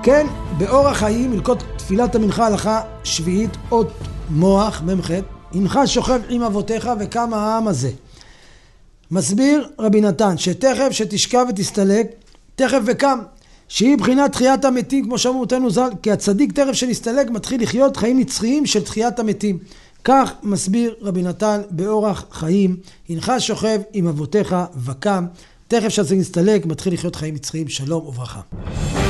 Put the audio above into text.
כן, באורח חיים, הלכות תפילת המנחה הלכה שביעית, אות מוח, ממ"ח, הנך שוכב עם אבותיך וקם העם הזה. מסביר רבי נתן שתכף שתשכב ותסתלק, תכף וקם, שהיא בחינת תחיית המתים, כמו שאמרו אותנו ז"ל, כי הצדיק תכף שנסתלק מתחיל לחיות חיים נצחיים של תחיית המתים. כך מסביר רבי נתן באורח חיים, הנך שוכב עם אבותיך וקם, תכף שהצדיק נסתלק מתחיל לחיות חיים נצחיים. שלום וברכה.